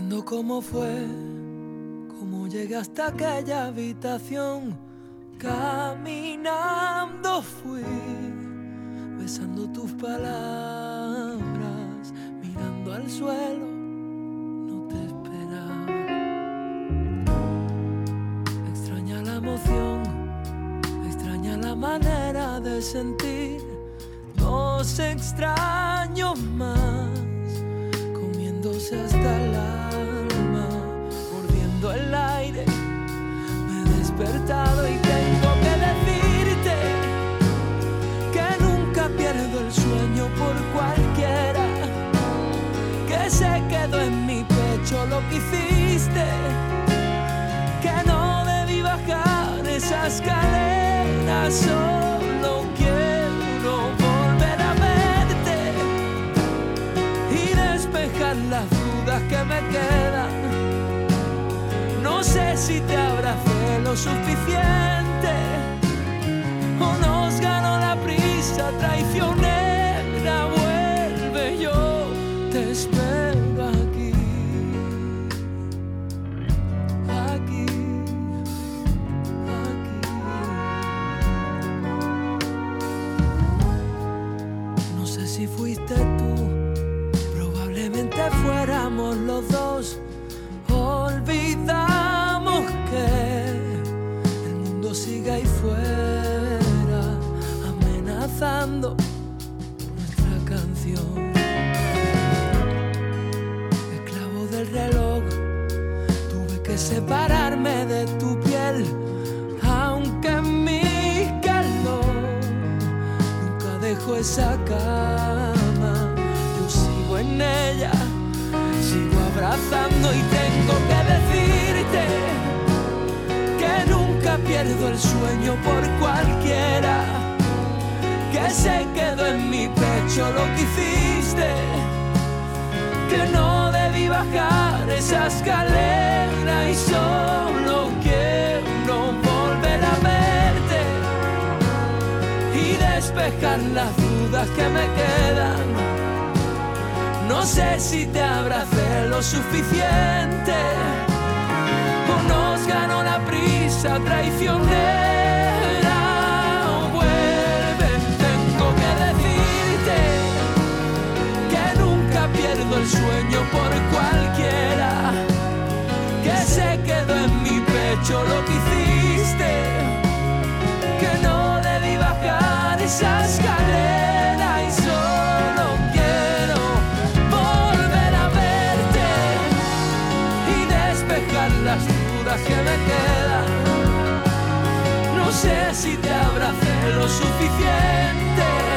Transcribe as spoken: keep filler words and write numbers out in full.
cómo fue, cómo llegué hasta aquella habitación. Caminando fui, besando tus palabras, mirando al suelo, no te esperaba. Extraña la emoción, extraña la manera de sentir. Dos extraños más, comiéndose hasta el alma, mordiendo el aire. Me he despertado y tengo que decirte que nunca pierdo el sueño por cualquiera, que se quedó en mi pecho lo que hiciste, que no debí bajar esa escalera. Solo quiero volver a verte y despejar las dudas que me quedan. No sé si te abracé lo suficiente o nos ganó la prisa traicionera. Vuelve, yo te espero aquí, aquí, aquí. No sé si fuiste tú, probablemente fuéramos los dos. Olvidamos que el mundo sigue ahí fuera, amenazando nuestra canción. Esclavo del reloj, tuve que separarme de tu piel, aunque mi calor nunca dejó esa cama. Yo sigo en ella, sigo abrazando y tengo que decirte que nunca pierdo el sueño por cualquiera, que se quedó en mi pecho lo que hiciste, que no debí bajar esa escalera y solo quiero volver a verte y despejar las dudas que me quedan. No sé si te abracé lo suficiente o nos ganó la prisa traicionera. Vuelve, tengo que decirte que nunca pierdo el sueño por cualquiera, que se quedó en mi pecho lo que hiciste, que no debí bajar esa escalera y solo quiero las dudas que me quedan. No sé si te abracé lo suficiente